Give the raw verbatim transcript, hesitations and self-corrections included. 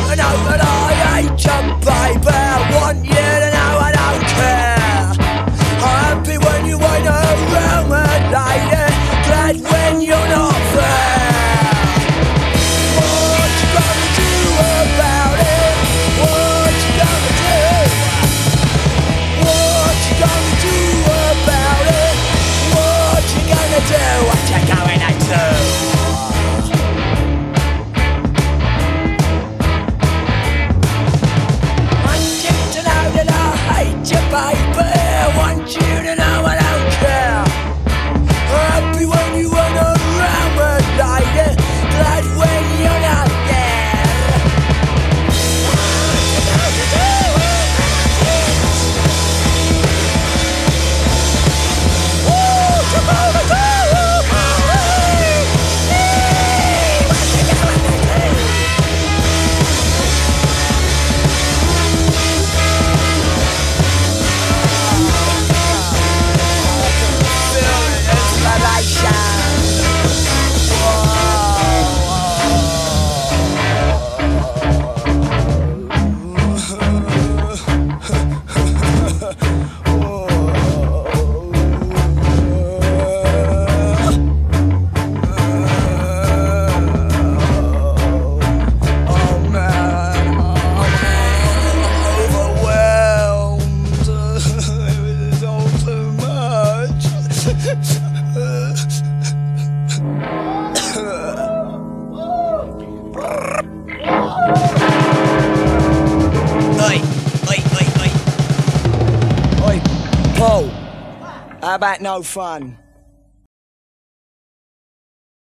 I know that I hate you, baby. I want you to know I don't care. I'm happy when you ain't around, my lady. Glad when you're not there. What you gonna do about it? What you gonna do? What you gonna do about it? What you gonna do? What you gonna do? Baby, I want you to know I don't care. Happy when you weren't around, my lady. Glad when you're not there. What you gonna do about it? What you gonna do about it? What you gonna do? Oi, oi, oi, oi. Oi, Paul, how about no fun?